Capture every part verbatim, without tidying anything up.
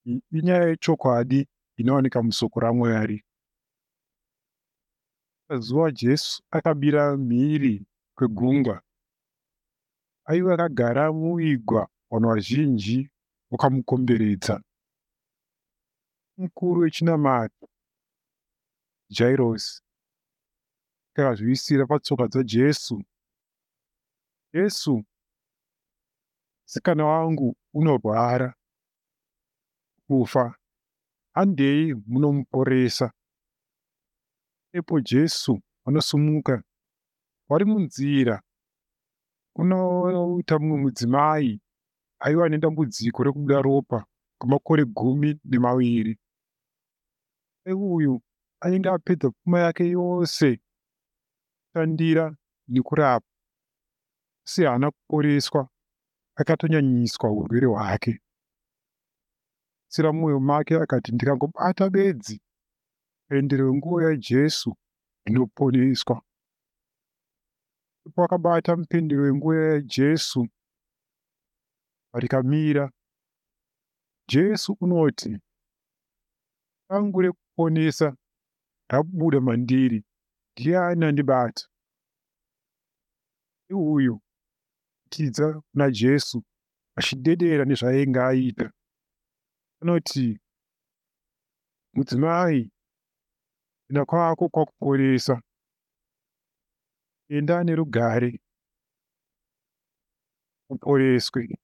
I- inyaya yechokwadi inowanika musoko raMwari. Pazuva Jesu akabira mhiri kwegungwa, aiva akagara muigwa, vanhu vazhinji vakamukomberedza. Mukuru wechinamata Jairosi akazvivisira patsoka dzaJesu, “Jesu, musikana wangu unorwara kufa. Handei munomuporesa.” Ipapo Jesu anosimuka. Wari munzira unoita mumwe mudzimai aiva nedambudziko rekubuda ropa kwamakore gumi nemaviri. Uyu ainge apedza pfuma yake yose kushandira nekurapa, asi haana kuporeswa. Akatonyanyiswa urwere hwake. Sira mumwoyo make akati, ndikangobata bedzi pendero yenguo yaJesu ndinoponeswa. Ipapo akabata mupendero yenguo yaJesu rikamira. Jesu unoti, “Sangu rekuponesa rabuda mandiri. Ndiani andibata?” Uyu tidza kuna Jesu achidedera nezvaainge aita. Anoti, “Mudzimai, kuenda kwako kwakuporesa. Enda nerugare uporeswe.”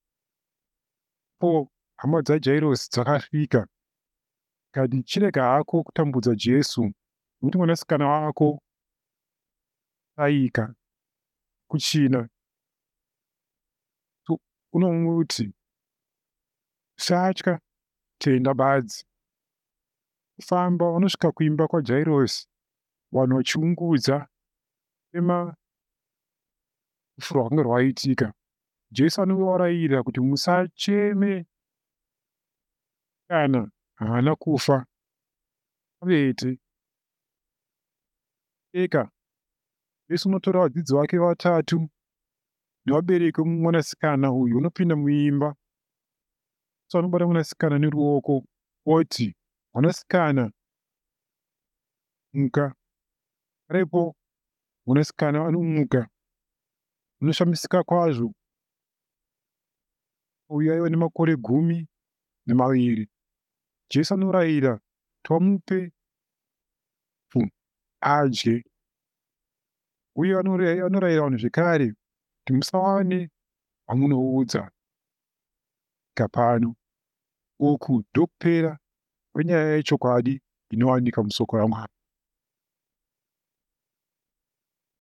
Po hama dzaJairosi dzakasvika dzikati, “Chirega hako kutambudza Jesu, nokuti mwanasikana wako ashaika, kuchina.” Unomuti, “Usatya, tenda badzi.” Kufamba vanosvika kuimba kwaJairosi, vanhu vachiungudza nerufu rwakanga rwaitika. Jesu anovarayira kuti musacheme, kana haana kufa, avete. Eka Jesu unotora vadzidzi vake vatatu nevabereki vomwanasikana uyu, unopinda muimba. Jesu anobata mwanasikana neruoko oti, “Mwanasikana, muka.” Ipapo mwanasikana anomuka. Unoshamisika kwazvo, uyu aiva nemakore gumi nemaviri. Jesu anorayira kuti vamupe adye. Uye anorayira vanhu zvekare kuti musava newamunoudza. Pano uku ndokupera kwenyaya yechokwadi inowanika musoko raMwari.